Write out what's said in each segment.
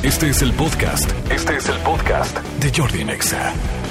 Este es el podcast de Jordi Nexa.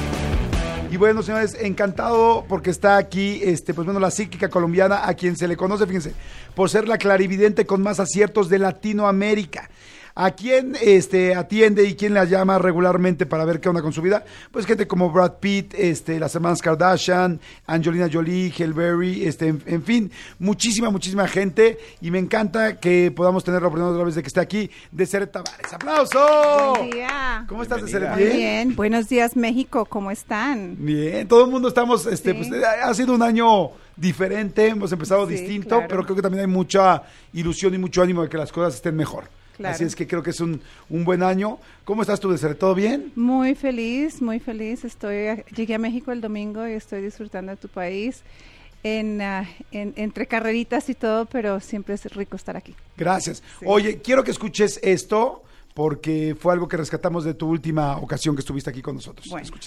Y bueno, señores, encantado porque está aquí, pues bueno, la psíquica colombiana, a quien se le conoce, fíjense, por ser la clarividente con más aciertos de Latinoamérica. ¿A quién atiende y quién la llama regularmente para ver qué onda con su vida? Pues gente como Brad Pitt, las hermanas Kardashian, Angelina Jolie, Halle Berry, en fin, muchísima gente, y me encanta que podamos tener la oportunidad otra vez de que esté aquí, Deseret Tavares. ¡Aplauso! Buen día. ¿Cómo estás, Deseret? Muy bien. Buenos días, México. ¿Cómo están? Bien, todo el mundo estamos, Sí. pues ha sido un año diferente, hemos empezado Sí, distinto, claro. pero creo que también hay mucha ilusión y mucho ánimo de que las cosas estén mejor. Claro. Así es que creo que es un buen año. ¿Cómo estás tú, Deseret? ¿Todo bien? Muy feliz, muy feliz. Llegué a México el domingo y estoy disfrutando de tu país entre carreritas y todo, pero siempre es rico estar aquí. Gracias. Sí. Oye, quiero que escuches esto porque fue algo que rescatamos de tu última ocasión que estuviste aquí con nosotros. Bueno. Escuchen.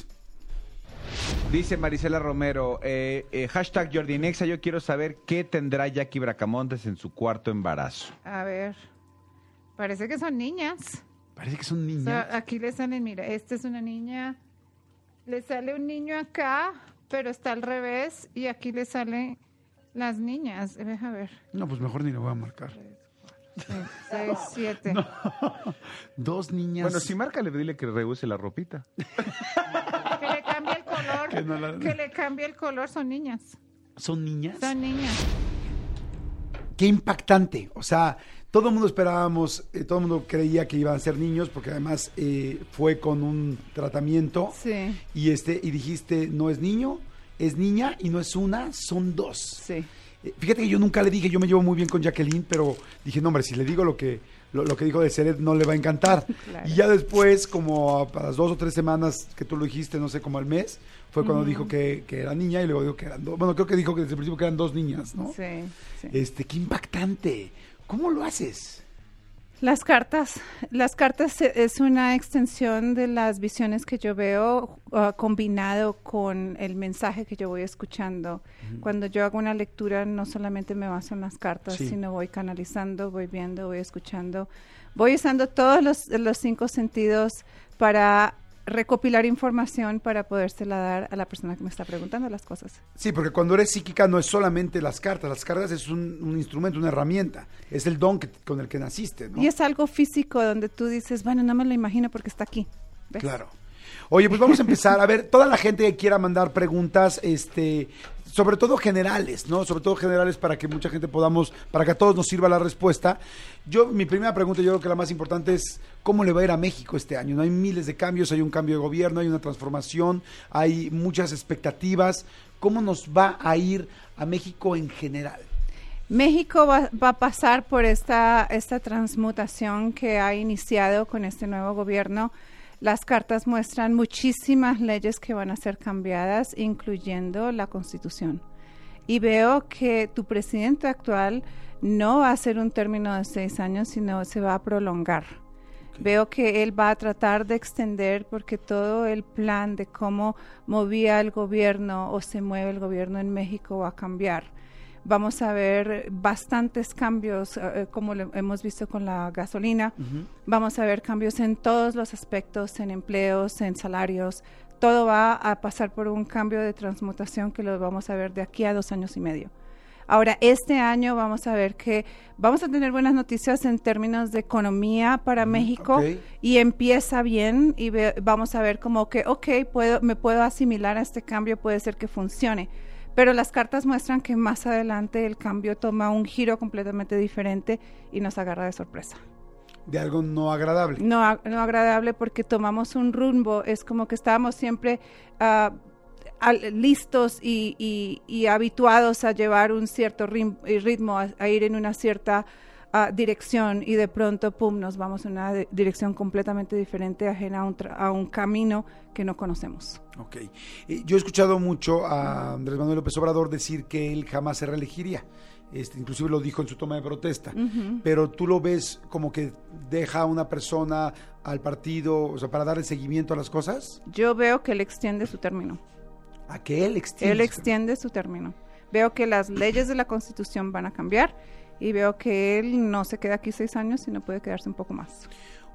Dice Marisela Romero, hashtag Jordi Nexa, yo quiero saber qué tendrá Jackie Bracamontes en su cuarto embarazo. A ver, parece que son niñas. Parece que son O niñas. sea, aquí le salen, mira, esta es una niña, le sale un niño acá, pero está al revés, y aquí le salen las niñas. Deja ver. No, pues mejor ni lo voy a marcar. 6, 7. Dos niñas. Bueno, si márcale, dile que rehúse la ropita. Que le cambie el color. Que no la- Que le cambie el color, son niñas. ¿Son niñas? Son niñas. Qué impactante. O sea, todo el mundo esperábamos, todo el mundo creía que iban a ser niños, porque además fue con un tratamiento. Sí, Y dijiste, no es niño, es niña, y no es una, son dos. sí. Fíjate que yo nunca le dije, yo me llevo muy bien con Jacqueline, pero dije, no, hombre, si le digo lo que dijo Deseret, no le va a encantar. Claro. Y ya después, como a las 2 o 3 semanas que tú lo dijiste, no sé, como al mes, fue cuando dijo que era niña, y luego dijo que eran dos. Bueno, creo que dijo que desde el principio que eran dos niñas, ¿no? Sí, sí. Qué impactante. ¿Cómo lo haces? Las cartas es una extensión de las visiones que yo veo combinado con el mensaje que yo voy escuchando. Cuando yo hago una lectura no solamente me baso en las cartas, Sí. sino voy canalizando, voy viendo, voy escuchando, voy usando todos los 5 sentidos para recopilar información para podérsela dar a la persona que me está preguntando las cosas. Sí, porque cuando eres psíquica no es solamente las cartas es un instrumento, una herramienta, es el don con el que naciste, ¿no? Y es algo físico donde tú dices, bueno, no me lo imagino porque está aquí. ¿Ves? Claro. Oye, pues vamos a empezar. A ver, toda la gente que quiera mandar preguntas, sobre todo generales, ¿no? Sobre todo generales para que mucha gente para que a todos nos sirva la respuesta. Mi primera pregunta, yo creo que la más importante es, ¿cómo le va a ir a México este año? No hay miles de cambios, hay un cambio de gobierno, hay una transformación, hay muchas expectativas. ¿Cómo nos va a ir a México en general? México va a pasar por esta transmutación que ha iniciado con este nuevo gobierno. Las cartas muestran muchísimas leyes que van a ser cambiadas, incluyendo la Constitución. Y veo que tu presidente actual no va a ser un término de 6 años, sino se va a prolongar. Okay. Veo que él va a tratar de extender, porque todo el plan de cómo movía el gobierno o se mueve el gobierno en México va a cambiar. Vamos a ver bastantes cambios, como lo hemos visto con la gasolina. Uh-huh. Vamos a ver cambios en todos los aspectos, en empleos, en salarios. Todo va a pasar por un cambio de transmutación que lo vamos a ver de aquí a 2 años y medio. Ahora, este año vamos a ver que vamos a tener buenas noticias en términos de economía para México, okay. Y empieza bien y vamos a ver como que, me puedo asimilar a este cambio, puede ser que funcione. Pero las cartas muestran que más adelante el cambio toma un giro completamente diferente y nos agarra de sorpresa. De algo no agradable. No agradable, porque tomamos un rumbo, es como que estábamos siempre listos y habituados a llevar un cierto ritmo, a ir en una cierta dirección, y de pronto, pum, nos vamos en una dirección completamente diferente, ajena a un camino que no conocemos. Ok. Yo he escuchado mucho a Andrés Manuel López Obrador decir que él jamás se reelegiría. Inclusive lo dijo en su toma de protesta. Uh-huh. Pero tú lo ves como que deja a una persona al partido, o sea, para darle seguimiento a las cosas. Yo veo que él extiende su término. ¿A qué él extiende? Él extiende su término. Veo que las leyes de la Constitución van a cambiar y veo que él no se queda aquí 6 años, sino puede quedarse un poco más.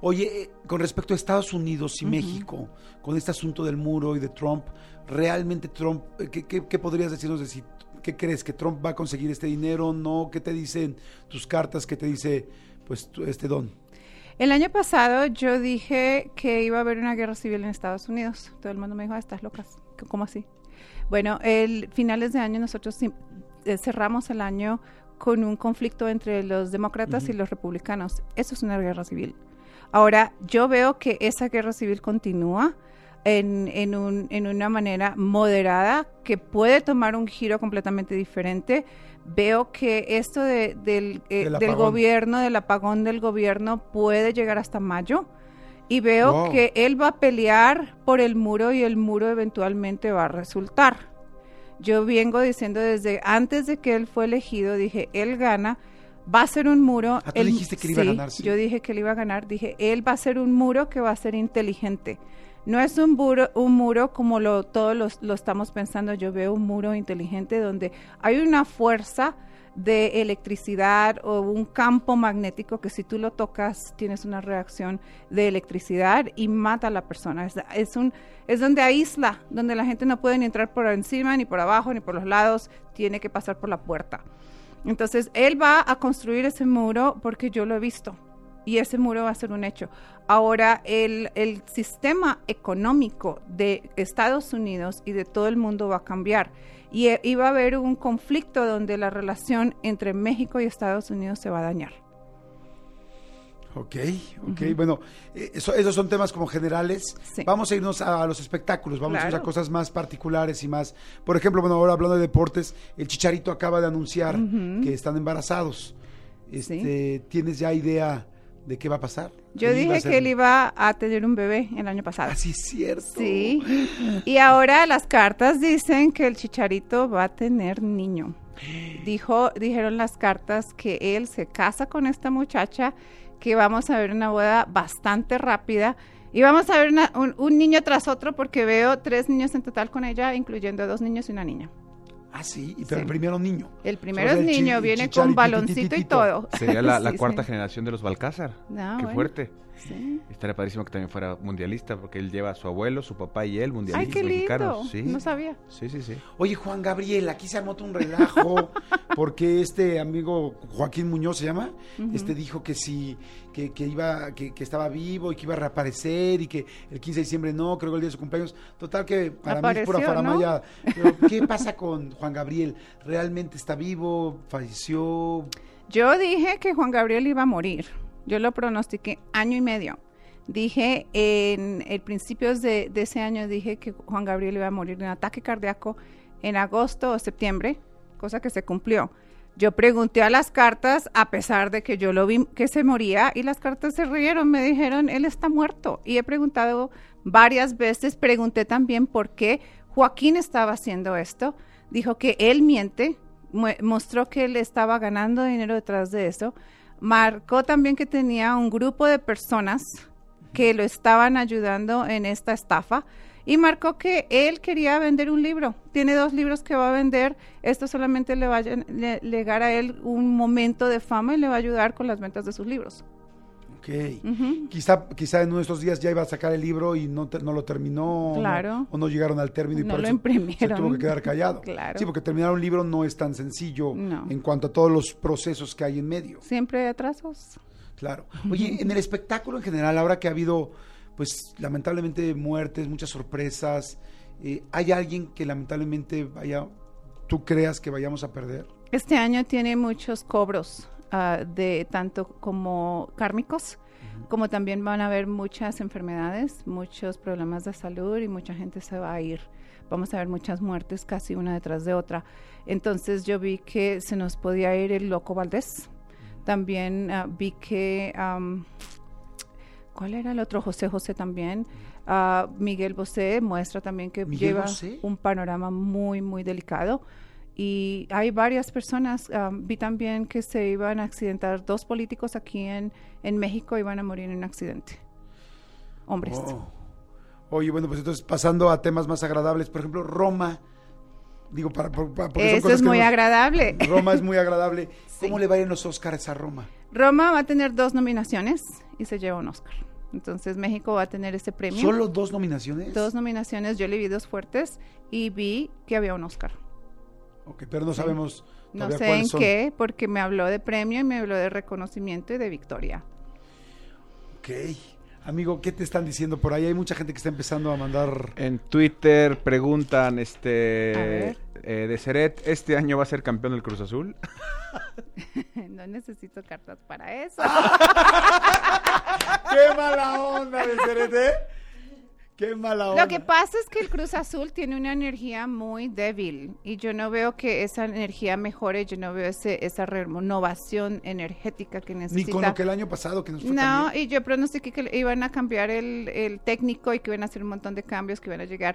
Oye, con respecto a Estados Unidos y México, con este asunto del muro y de Trump, realmente Trump, ¿qué podrías decirnos de si, qué crees, que Trump va a conseguir este dinero? ¿No? ¿Qué te dicen tus cartas? ¿Qué te dice, pues, Don? El año pasado yo dije que iba a haber una guerra civil en Estados Unidos. Todo el mundo me dijo, estás locas. ¿Cómo así? Bueno, finales de año nosotros cerramos el año con un conflicto entre los demócratas y los republicanos. Eso es una guerra civil. Ahora, yo veo que esa guerra civil continúa en una manera moderada, que puede tomar un giro completamente diferente. Veo que esto del gobierno, del apagón del gobierno, puede llegar hasta mayo. Y veo que él va a pelear por el muro y el muro eventualmente va a resultar. Yo vengo diciendo desde antes de que él fue elegido, dije, él gana. Va a ser un muro. ¿Tú dijiste que él iba a ganar? Sí, yo dije que él iba a ganar. Dije, él va a ser un muro que va a ser inteligente. No es un muro como todos lo estamos pensando. Yo veo un muro inteligente donde hay una fuerza de electricidad o un campo magnético que si tú lo tocas tienes una reacción de electricidad y mata a la persona. Es donde aísla, donde la gente no puede ni entrar por encima, ni por abajo, ni por los lados. Tiene que pasar por la puerta. Entonces, él va a construir ese muro porque yo lo he visto y ese muro va a ser un hecho. Ahora, el sistema económico de Estados Unidos y de todo el mundo va a cambiar y va a haber un conflicto donde la relación entre México y Estados Unidos se va a dañar. Ok. Bueno, esos son temas como generales. Sí. Vamos a irnos a los espectáculos, vamos a ir a cosas más particulares y más. Por ejemplo, bueno, ahora hablando de deportes, el Chicharito acaba de anunciar que están embarazados. Sí. ¿Tienes ya idea de qué va a pasar? Yo dije que él iba a tener un bebé el año pasado. Ah, sí, es cierto. Sí. Y ahora las cartas dicen que el Chicharito va a tener niño. Dijeron las cartas que él se casa con esta muchacha, que vamos a ver una boda bastante rápida y vamos a ver un niño tras otro, porque veo 3 niños en total con ella, incluyendo 2 niños y una niña. Ah, sí, pero el primero niño. El primero es niño, viene con baloncito y todo. Sería la cuarta generación de los Balcázar. Qué fuerte. Sí. Estaría padrísimo que también fuera mundialista, porque él lleva a su abuelo, su papá y él, mundialistas mexicanos. mexicanos. Sí. No sabía. Sí. Oye, Juan Gabriel, aquí se armó un relajo, porque este amigo Joaquín Muñoz se llama, dijo que sí, que estaba vivo y que iba a reaparecer y que el 15 de diciembre no, creo que el día de su cumpleaños. Total que para mí es pura faramaya. ¿No? ¿Qué pasa con Juan Gabriel? ¿Realmente está vivo? ¿Falleció? Yo dije que Juan Gabriel iba a morir. Yo lo pronostiqué 1 año y medio. Dije en principios de ese año, dije que Juan Gabriel iba a morir de un ataque cardíaco en agosto o septiembre, cosa que se cumplió. Yo pregunté a las cartas, a pesar de que yo lo vi que se moría, y las cartas se rieron, me dijeron, él está muerto. Y he preguntado varias veces, pregunté también por qué Joaquín estaba haciendo esto. Dijo que él miente, mostró que él estaba ganando dinero detrás de eso. Marcó también que tenía un grupo de personas que lo estaban ayudando en esta estafa, y marcó que él quería vender un libro. Tiene 2 libros que va a vender. Esto solamente le va a llegar a él un momento de fama y le va a ayudar con las ventas de sus libros. Ok. Quizá en uno de estos días ya iba a sacar el libro y no lo terminó. Claro. O no llegaron al término y no por lo eso imprimieron. Se tuvo que quedar callado. Claro. Sí, porque terminar un libro no es tan sencillo en cuanto a todos los procesos que hay en medio. Siempre hay atrasos. Claro. Oye, en el espectáculo en general, ahora que ha habido, pues, lamentablemente muertes, muchas sorpresas, ¿hay alguien que lamentablemente tú creas que vayamos a perder? Este año tiene muchos cobros, de tanto como kármicos, como también van a haber muchas enfermedades, muchos problemas de salud y mucha gente se va a ir. Vamos a ver muchas muertes casi una detrás de otra. Entonces yo vi que se nos podía ir el Loco Valdés. También vi que, ¿cuál era el otro? José también. Miguel Bosé muestra también que lleva un panorama muy, muy delicado. Y hay varias personas, vi también que se iban a accidentar, 2 políticos aquí en México iban a morir en un accidente. Hombres. Oye, bueno, pues entonces pasando a temas más agradables, por ejemplo, Roma. Digo, porque eso es muy agradable. Roma es muy agradable. Sí. ¿Cómo le va a ir en los Oscars a Roma? Roma va a tener 2 nominaciones y se lleva un Oscar. Entonces México va a tener ese premio. ¿Solo 2 nominaciones? 2 nominaciones, yo le vi 2 fuertes y vi que había un Oscar. Ok, pero no sabemos No todavía sé cuáles en son. qué, porque me habló de premio y me habló de reconocimiento y de victoria. Ok. Amigo, ¿qué te están diciendo por ahí? Hay mucha gente que está empezando a mandar... En Twitter preguntan, ver. de Ceret, ¿este año va a ser campeón del Cruz Azul? No necesito cartas para eso. ¡Qué mala onda, Becerete! ¡Qué mala onda! Lo que pasa es que el Cruz Azul tiene una energía muy débil y yo no veo que esa energía mejore, yo no veo esa renovación energética que necesita. Ni con lo que el año pasado que nos fue No, también. y yo pronostiqué que iban a cambiar el técnico y que iban a hacer un montón de cambios, que iban a llegar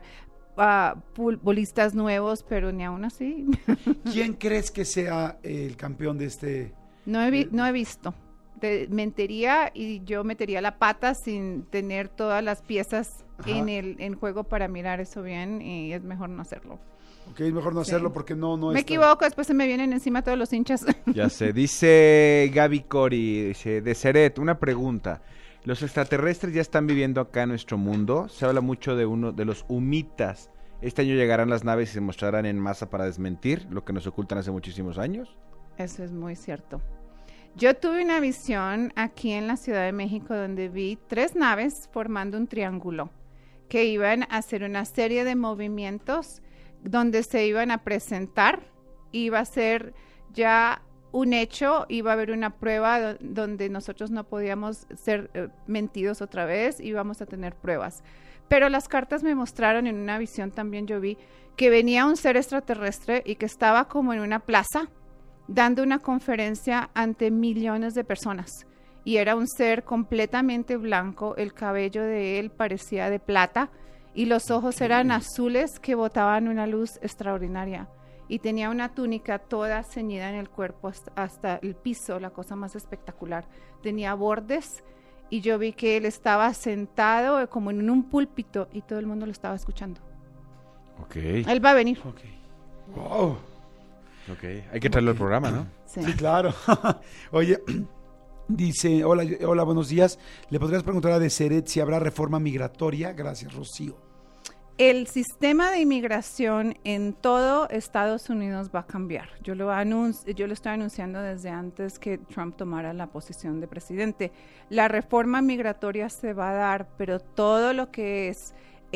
futbolistas nuevos, pero ni aún así. ¿Quién crees que sea el campeón de este? No he visto. Mentiría y yo metería la pata sin tener todas las piezas en juego para mirar eso bien y es mejor no hacerlo. Ok, es mejor no hacerlo porque no Me equivoco, después se me vienen encima todos los hinchas. Ya sé, dice Gaby Cori, dice, de Ceret, una pregunta. ¿Los extraterrestres ya están viviendo acá en nuestro mundo? Se habla mucho de los humitas. ¿Este año llegarán las naves y se mostrarán en masa para desmentir lo que nos ocultan hace muchísimos años? Eso es muy cierto. Yo tuve una visión aquí en la Ciudad de México donde vi 3 naves formando un triángulo que iban a hacer una serie de movimientos donde se iban a presentar, iba a ser ya un hecho, iba a haber una prueba donde nosotros no podíamos ser mentidos otra vez, íbamos a tener pruebas. Pero las cartas me mostraron, en una visión también yo vi, que venía un ser extraterrestre y que estaba como en una plaza, dando una conferencia ante millones de personas. Y era un ser completamente blanco, el cabello de él parecía de plata y los ojos eran azules que botaban una luz extraordinaria. Y tenía una túnica toda ceñida en el cuerpo hasta el piso, la cosa más espectacular. Tenía bordes y yo vi que él estaba sentado como en un púlpito y todo el mundo lo estaba escuchando. Ok. Él va a venir. Ok. Wow. Ok, hay que traerlo al programa, ¿no? Sí. Sí, claro. Oye, dice, hola, buenos días. ¿Le podrías preguntar a Deseret si habrá reforma migratoria? Gracias, Rocío. El sistema de inmigración en todo Estados Unidos va a cambiar. Yo lo estoy anunciando desde antes que Trump tomara la posición de presidente. La reforma migratoria se va a dar, pero todo lo que es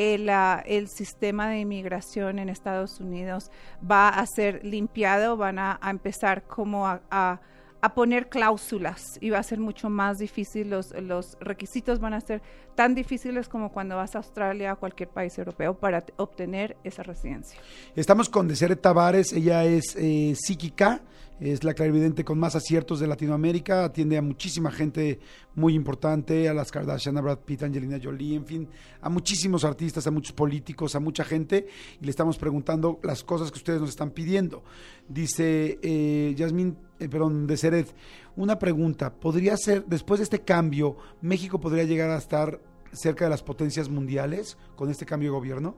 el sistema de inmigración en Estados Unidos va a ser limpiado, van a empezar como a poner cláusulas y va a ser mucho más difícil, los requisitos van a ser tan difíciles como cuando vas a Australia o cualquier país europeo para obtener esa residencia. Estamos con Deseret Tavares, ella es psíquica, es la clarividente con más aciertos de Latinoamérica, atiende a muchísima gente muy importante, a las Kardashian, a Brad Pitt, a Angelina Jolie, en fin, a muchísimos artistas, a muchos políticos, a mucha gente, y le estamos preguntando las cosas que ustedes nos están pidiendo. Dice Deseret, una pregunta, ¿podría ser, después de este cambio, México podría llegar a estar cerca de las potencias mundiales con este cambio de gobierno?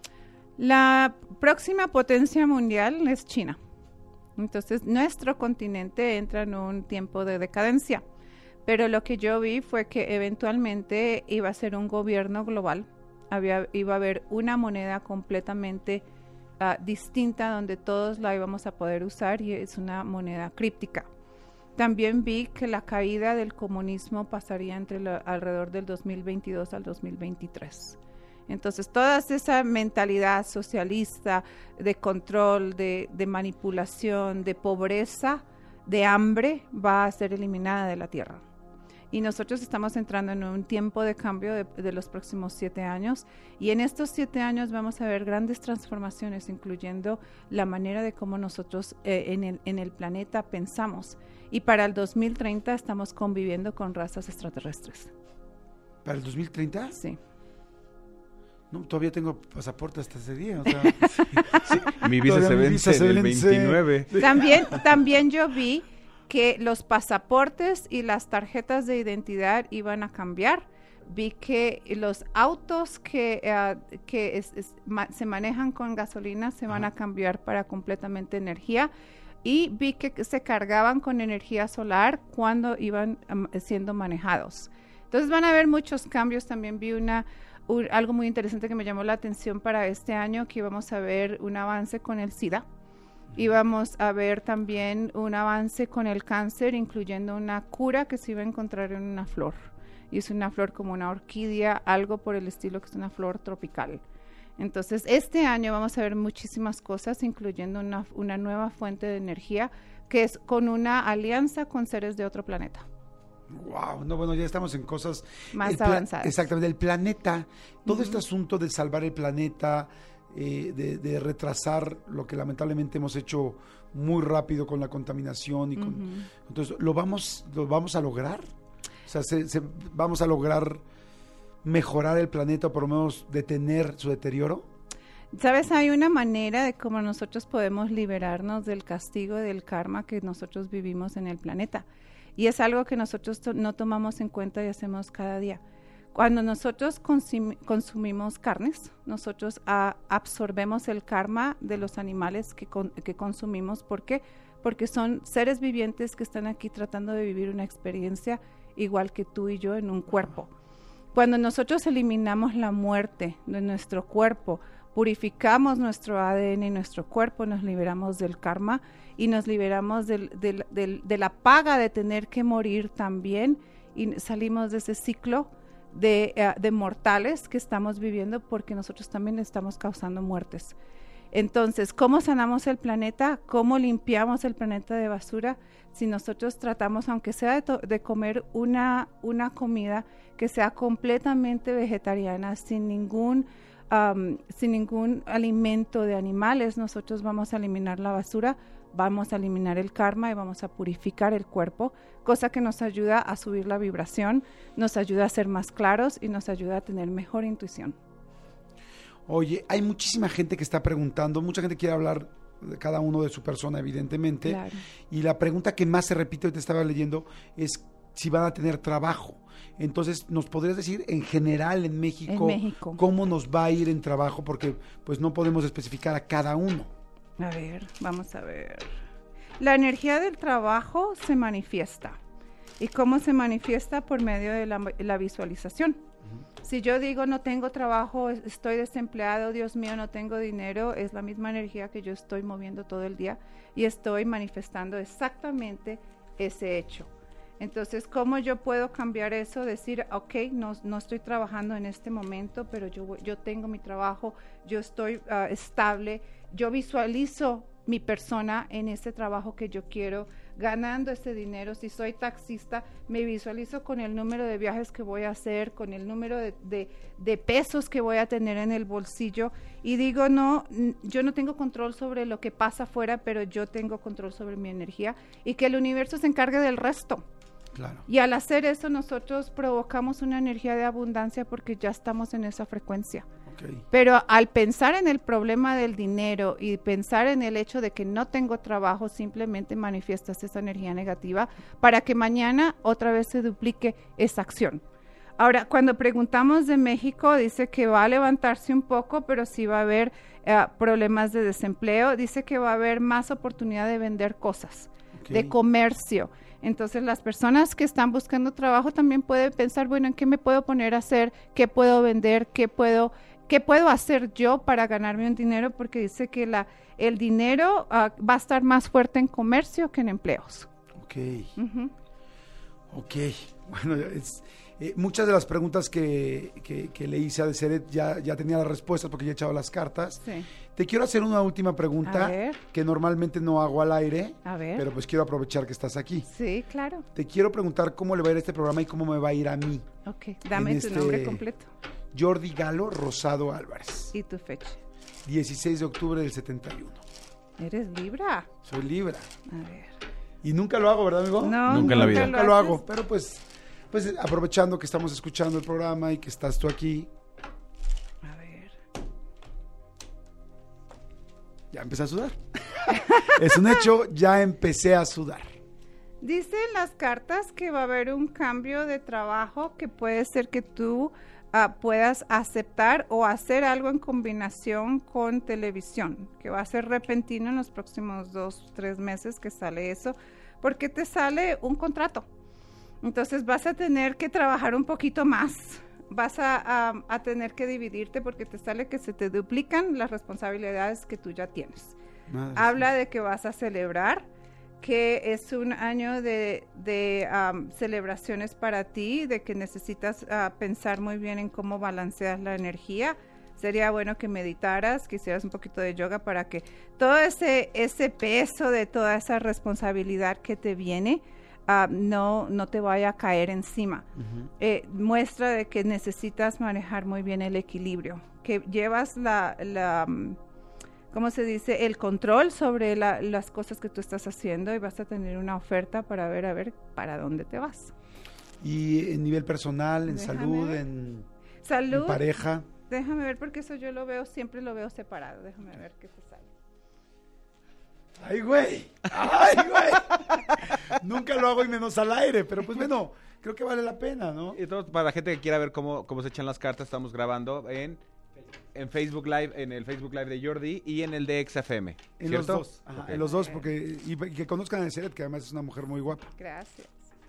La próxima potencia mundial es China. Entonces, nuestro continente entra en un tiempo de decadencia. Pero lo que yo vi fue que eventualmente iba a ser un gobierno global. Iba a haber una moneda completamente distinta donde todos la íbamos a poder usar y es una moneda críptica. También vi que la caída del comunismo pasaría alrededor del 2022 al 2023. Entonces, toda esa mentalidad socialista de control, de manipulación, de pobreza, de hambre, va a ser eliminada de la tierra. Y nosotros estamos entrando en un tiempo de cambio de los próximos 7 años. Y en estos 7 años vamos a ver grandes transformaciones, incluyendo la manera de cómo nosotros en el planeta pensamos. Y para el 2030 estamos conviviendo con razas extraterrestres. ¿Para el 2030? Sí. No, todavía tengo pasaporte hasta ese día. O sea, sí, mi visa se vence en el 29. También yo vi que los pasaportes y las tarjetas de identidad iban a cambiar. Vi que los autos que se manejan con gasolina se van a cambiar para completamente energía. Y vi que se cargaban con energía solar cuando iban siendo manejados. Entonces van a haber muchos cambios. También vi algo muy interesante que me llamó la atención para este año, que íbamos a ver un avance con el SIDA. Íbamos a ver también un avance con el cáncer, incluyendo una cura que se iba a encontrar en una flor. Y es una flor como una orquídea, algo por el estilo, que es una flor tropical. Entonces, este año vamos a ver muchísimas cosas, incluyendo una nueva fuente de energía, que es con una alianza con seres de otro planeta. Wow, no, bueno, ya estamos en cosas más avanzadas. Exactamente, el planeta, todo este asunto de salvar el planeta, de retrasar lo que lamentablemente hemos hecho muy rápido con la contaminación y entonces lo vamos a lograr. O sea, vamos a lograr mejorar el planeta, o por lo menos detener su deterioro. ¿Sabes? Hay una manera de cómo nosotros podemos liberarnos del castigo y del karma que nosotros vivimos en el planeta. Y es algo que nosotros no tomamos en cuenta y hacemos cada día. Cuando nosotros consumimos carnes, nosotros absorbemos el karma de los animales que consumimos. ¿Por qué? Porque son seres vivientes que están aquí tratando de vivir una experiencia igual que tú y yo en un cuerpo. Cuando nosotros eliminamos la muerte de nuestro cuerpo, purificamos nuestro ADN y nuestro cuerpo, nos liberamos del karma y nos liberamos de la paga de tener que morir también, y salimos de ese ciclo de mortales que estamos viviendo, porque nosotros también estamos causando muertes. Entonces, ¿cómo sanamos el planeta? ¿Cómo limpiamos el planeta de basura? Si nosotros tratamos, aunque sea de comer una comida que sea completamente vegetariana, sin ningún alimento de animales, nosotros vamos a eliminar la basura, vamos a eliminar el karma y vamos a purificar el cuerpo, cosa que nos ayuda a subir la vibración, nos ayuda a ser más claros y nos ayuda a tener mejor intuición. Oye, hay muchísima gente que está preguntando, mucha gente quiere hablar de cada uno de su persona, evidentemente, claro. Y la pregunta que más se repite, hoy te estaba leyendo, es si van a tener trabajo. Entonces, ¿nos podrías decir en general en México cómo nos va a ir en trabajo? Porque pues no podemos especificar a cada uno. A ver, vamos a ver. La energía del trabajo se manifiesta. ¿Y cómo se manifiesta? Por medio de la visualización. Si yo digo no tengo trabajo, estoy desempleado, Dios mío, no tengo dinero, es la misma energía que yo estoy moviendo todo el día y estoy manifestando exactamente ese hecho. Entonces, ¿cómo yo puedo cambiar eso? Decir, ok, no estoy trabajando en este momento, pero yo tengo mi trabajo, yo estoy estable, yo visualizo mi persona en este trabajo que yo quiero, ganando este dinero. Si soy taxista, me visualizo con el número de viajes que voy a hacer, con el número de pesos que voy a tener en el bolsillo, y digo, no, yo no tengo control sobre lo que pasa afuera, pero yo tengo control sobre mi energía, y que el universo se encargue del resto. Claro. Y al hacer eso, nosotros provocamos una energía de abundancia porque ya estamos en esa frecuencia. Okay. Pero al pensar en el problema del dinero y pensar en el hecho de que no tengo trabajo, simplemente manifiestas esa energía negativa para que mañana otra vez se duplique esa acción. Ahora, cuando preguntamos de México, dice que va a levantarse un poco, pero sí va a haber problemas de desempleo. Dice que va a haber más oportunidad de vender cosas, de comercio. Entonces, las personas que están buscando trabajo también pueden pensar, bueno, ¿en qué me puedo poner a hacer? ¿Qué puedo vender? ¿Qué puedo hacer yo para ganarme un dinero? Porque dice que el dinero va a estar más fuerte en comercio que en empleos. Ok. Bueno, muchas de las preguntas que le hice a Deseret ya tenía las respuestas porque ya he echado las cartas. Sí. Te quiero hacer una última pregunta que normalmente no hago al aire, pero pues quiero aprovechar que estás aquí. Sí, claro. Te quiero preguntar cómo le va a ir a este programa y cómo me va a ir a mí. Ok, dame tu nombre completo. Jordi Galo Rosado Álvarez. ¿Y tu fecha? 16 de octubre del 71. ¿Eres Libra? Soy Libra. A ver. Y nunca lo hago, ¿verdad, amigo? No, nunca en la vida. Nunca lo hago, pero pues aprovechando que estamos escuchando el programa y que estás tú aquí. A ver. Ya empecé a sudar. Es un hecho, ya empecé a sudar. Dicen las cartas que va a haber un cambio de trabajo que puede ser que tú puedas aceptar o hacer algo en combinación con televisión, que va a ser repentino en los próximos 2-3 meses que sale eso, porque te sale un contrato. Entonces vas a tener que trabajar un poquito más, vas a tener que dividirte porque te sale que se te duplican las responsabilidades que tú ya tienes. Madre Habla sí. de que vas a celebrar, que es un año de celebraciones para ti, de que necesitas pensar muy bien en cómo balanceas la energía. Sería bueno que meditaras, que hicieras un poquito de yoga para que todo ese peso de toda esa responsabilidad que te viene no te vaya a caer encima. Muestra de que necesitas manejar muy bien el equilibrio, que llevas ¿cómo se dice? El control sobre las cosas que tú estás haciendo y vas a tener una oferta para ver, a ver, para dónde te vas. Y en nivel personal, en Déjame salud, ver. en pareja. Déjame ver porque eso yo siempre lo veo separado. Déjame ver qué te sale. ¡Ay, güey! ¡Ay, güey! Nunca lo hago y menos al aire, pero pues bueno, creo que vale la pena, ¿no? Y todo, para la gente que quiera ver cómo se echan las cartas, estamos grabando en Facebook Live, en el Facebook Live de Jordi y en el de XFM. En ¿cierto? los dos. Ajá, Ok. en los dos, porque y que conozcan a Deseret, que además es una mujer muy guapa. Gracias.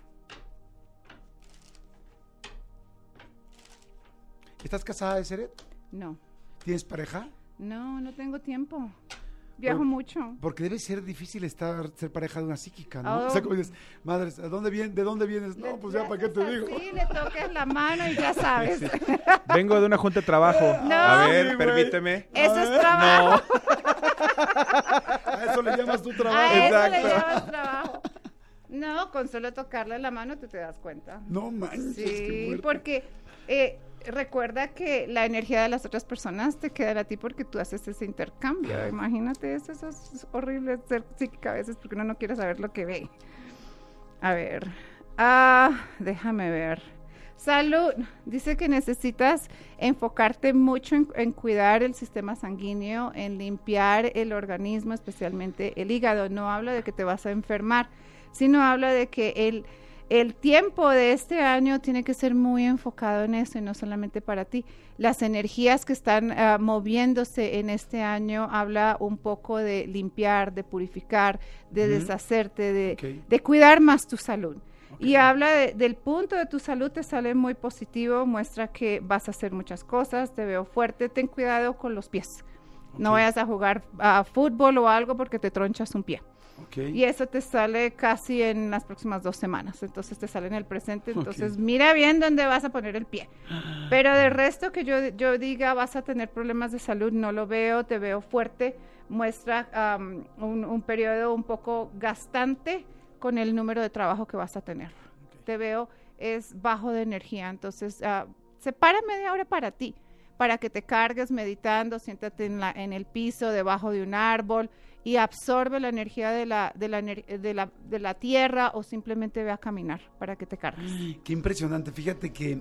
¿Estás casada, Deseret? No, ¿Tienes pareja? no tengo tiempo. Viajo Por- mucho. Porque debe ser difícil ser pareja de una psíquica, ¿no? Oh. O sea, como dices, madres, ¿de dónde vienes? No, pues ya, ¿para qué te digo? Sí, le toques la mano y ya sabes. Vengo de una junta de trabajo. No. A ver, Sí, güey. permíteme. Eso es trabajo. A eso le llamas tu A trabajo. eso le Exacto. llamas trabajo. No, con solo tocarle la mano tú te das cuenta. No manches, qué Sí, fuerte. porque recuerda que la energía de las otras personas te queda a ti porque tú haces ese intercambio. Imagínate eso es horrible ser psíquica a veces porque uno no quiere saber lo que ve. A ver, déjame ver. Salud, dice que necesitas enfocarte mucho en cuidar el sistema sanguíneo, en limpiar el organismo, especialmente el hígado. No habla de que te vas a enfermar, sino habla de que el tiempo de este año tiene que ser muy enfocado en eso y no solamente para ti. Las energías que están moviéndose en este año habla un poco de limpiar, de purificar, de deshacerte, Ok. de cuidar más tu salud. Ok. Y habla del punto de tu salud, te sale muy positivo, muestra que vas a hacer muchas cosas, te veo fuerte, ten cuidado con los pies. No Ok. vayas a jugar a fútbol o algo porque te tronchas un pie. Ok. Y eso te sale casi en las próximas 2 semanas. Entonces te sale en el presente. Entonces mira bien dónde vas a poner el pie. Pero de resto que yo diga vas a tener problemas de salud, no lo veo, te veo fuerte. Muestra un periodo un poco gastante con el número de trabajo que vas a tener. Te veo es bajo de energía. Entonces separa media hora para ti, para que te cargues meditando, siéntate en el piso, debajo de un árbol y absorbe la energía de la tierra o simplemente ve a caminar para que te cargues. Qué impresionante. Fíjate que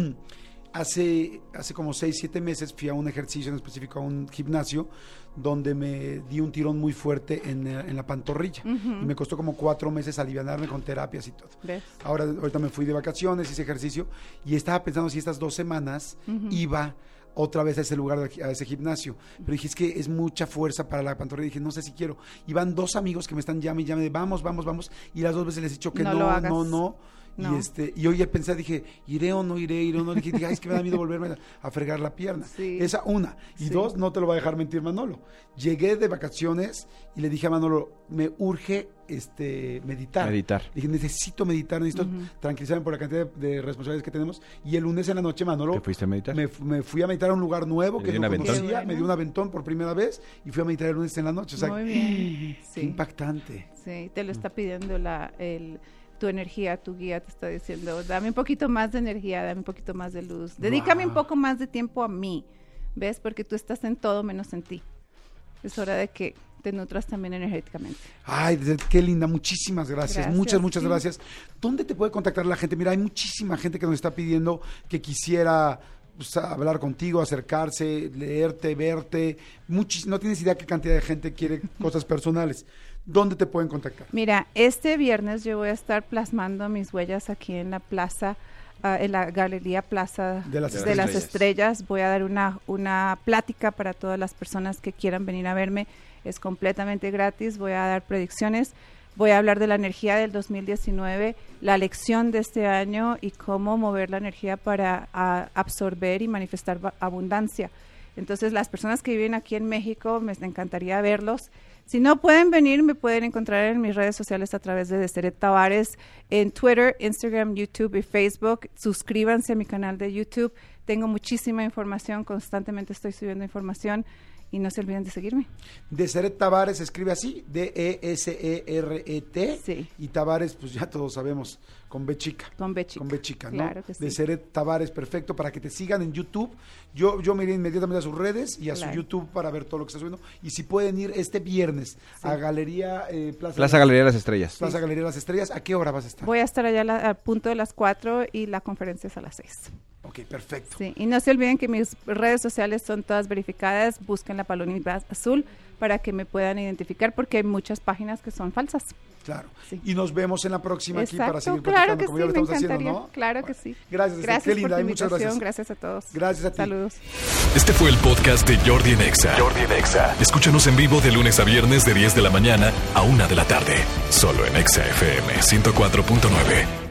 hace como 6, 7 meses fui a un ejercicio en específico, a un gimnasio, donde me di un tirón muy fuerte en la pantorrilla. Y me costó como 4 meses alivianarme con terapias y todo. ¿Ves? Ahorita me fui de vacaciones, hice ejercicio y estaba pensando si estas 2 semanas iba otra vez a ese lugar, a ese gimnasio. Pero dije, es que es mucha fuerza para la pantorrilla. Dije, no sé si quiero. Y van 2 amigos que me están llame y llame de vamos. Y las 2 veces les he dicho que No lo hagas. no. No. Y hoy pensé, dije, iré o no iré. Dije, ay, es que me da miedo volverme a fregar la pierna. Sí. Esa, una. Y Sí. 2, no te lo va a dejar mentir Manolo. Llegué de vacaciones y le dije a Manolo, me urge meditar. Dije, necesito meditar, necesito tranquilizarme por la cantidad de responsabilidades que tenemos. Y el lunes en la noche, Manolo, ¿Te fuiste a meditar? me fui a meditar a un lugar nuevo ¿Te que dio no un aventón? conocía, Qué me dio bueno. un aventón por primera vez y fui a meditar el lunes en la noche. O sea, Muy bien. qué Sí. impactante. Sí, te lo está pidiendo tu energía, tu guía te está diciendo, dame un poquito más de energía, dame un poquito más de luz, dedícame un poco más de tiempo a mí, ¿ves? Porque tú estás en todo menos en ti. Es hora de que te nutras también energéticamente. Ay, qué linda, muchísimas gracias. Gracias, Muchas sí. gracias. ¿Dónde te puede contactar la gente? Mira, hay muchísima gente que nos está pidiendo que quisiera pues, hablar contigo, acercarse, leerte, verte. No tienes idea qué cantidad de gente quiere cosas personales. ¿Dónde te pueden contactar? Mira, este viernes yo voy a estar plasmando mis huellas aquí en la plaza, en la Galería Plaza De las Estrellas. Voy a dar una plática para todas las personas que quieran venir a verme. Es completamente gratis. Voy a dar predicciones. Voy a hablar de la energía del 2019, la lección de este año y cómo mover la energía para absorber y manifestar abundancia. Entonces, las personas que viven aquí en México, me encantaría verlos. Si no pueden venir, me pueden encontrar en mis redes sociales a través de Deseret Tavares, en Twitter, Instagram, YouTube y Facebook. Suscríbanse a mi canal de YouTube. Tengo muchísima información, constantemente estoy subiendo información. Y no se olviden de seguirme. Deseret Tavares se escribe así, D-E-S-E-R-E-T. Sí. Y Tavares, pues ya todos sabemos, con B chica. Con B chica. Con B chica, ¿no? Claro que sí. Deseret Tavares, perfecto, para que te sigan en YouTube. Yo me iré inmediatamente a sus redes y a su YouTube para ver todo lo que está subiendo. Y si pueden ir este viernes a Galería Plaza Galería de las Estrellas. Plaza Galería de las Estrellas, ¿a qué hora vas a estar? Voy a estar allá al punto de las 4 y la conferencia es a las 6. Ok, perfecto. Sí, y no se olviden que mis redes sociales son todas verificadas. Busquen la palomita azul para que me puedan identificar porque hay muchas páginas que son falsas. Claro. Sí. Y nos vemos en la próxima aquí para seguir claro platicando que como sí, ya lo me estamos encantaría. haciendo, ¿no? Claro que sí. Gracias, gracias qué linda, por tu muchas invitación. gracias. Gracias a todos. Gracias a ti. Saludos. Este fue el podcast de Jordi en Exa. Jordi en Exa. Escúchanos en vivo de lunes a viernes de 10 de la mañana a 1 de la tarde. Solo en Exa FM 104.9.